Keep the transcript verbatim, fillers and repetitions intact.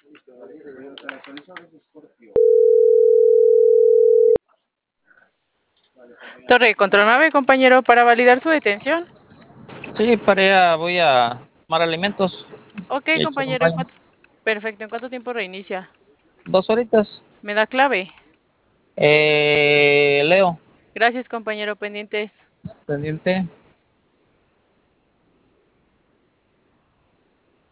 Torre de control nueve, compañero, para validar su detención. Sí, para allá voy a tomar alimentos Ok, y echar un compañero, ¿en baño. cuánto... Perfecto, ¿en cuánto tiempo reinicia? Dos horitas. ¿Me da clave? Eh, Leo, Gracias, compañero, pendientes. pendiente.